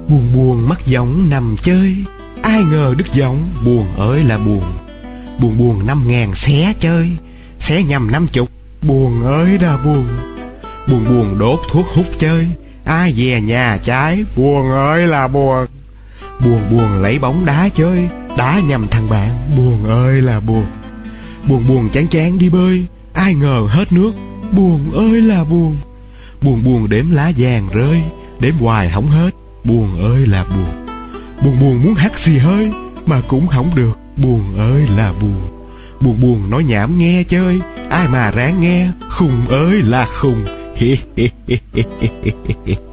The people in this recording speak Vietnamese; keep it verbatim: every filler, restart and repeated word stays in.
Buồn buồn mất giọng nằm chơi, ai ngờ đứt giọng, buồn ơi là buồn. Buồn buồn năm ngàn xé chơi, xé nhầm năm chục, buồn ơi là buồn. Buồn buồn đốt thuốc hút chơi, ai về nhà trái, buồn ơi là buồn. Buồn buồn lấy bóng đá chơi, đá nhầm thằng bạn, buồn ơi là buồn. Buồn buồn chán chán đi bơi, ai ngờ hết nước, buồn ơi là buồn. Buồn buồn đếm lá vàng rơi, đếm hoài không hết, buồn ơi là buồn. Buồn buồn muốn hắt xì hơi, mà cũng không được, buồn ơi là buồn. Buồn buồn nói nhảm nghe chơi, ai mà ráng nghe, khùng ơi là khùng.